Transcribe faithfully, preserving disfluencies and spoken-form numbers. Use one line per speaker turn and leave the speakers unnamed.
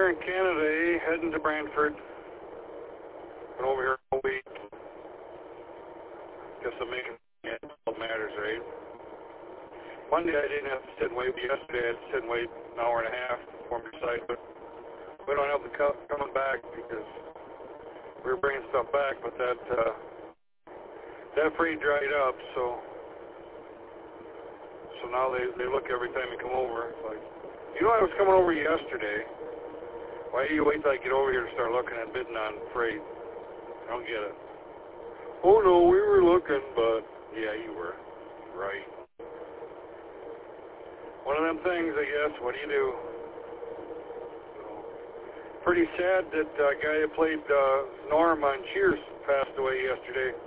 here in Canada, eh? Heading to Brantford. Been over here all week. Guess I'm making it all matters, right? Monday I didn't have to sit and wait, but yesterday I had to sit and wait an hour and a half before my site, but we don't have the cup coming back because we were bringing stuff back, but that uh, that freight dried up, so so now they, they look every time you come over. It's like, you know, I was coming over yesterday. Why do you wait till I get over here to start looking at bidding on freight? I don't get it. Oh no, we were looking, but yeah, you were. Right. One of them things, I guess. What do you do? Pretty sad that uh, guy that played uh, Norm on Cheers passed away yesterday.